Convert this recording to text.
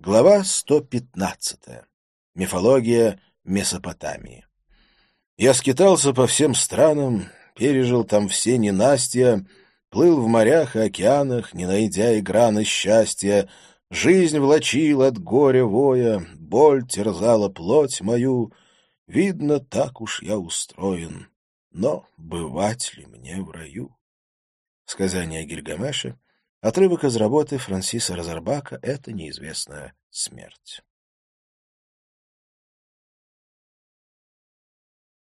Глава 115. Мифология Месопотамии. Я скитался по всем странам, пережил там все ненастья, плыл в морях и океанах, не найдя и грана счастья. Жизнь влачила от горя воя, боль терзала плоть мою. Видно, так уж я устроен, но бывать ли мне в раю? Сказание Гильгамеша. Отрывок из работы Франсиса Розарбака «Это неизвестная смерть».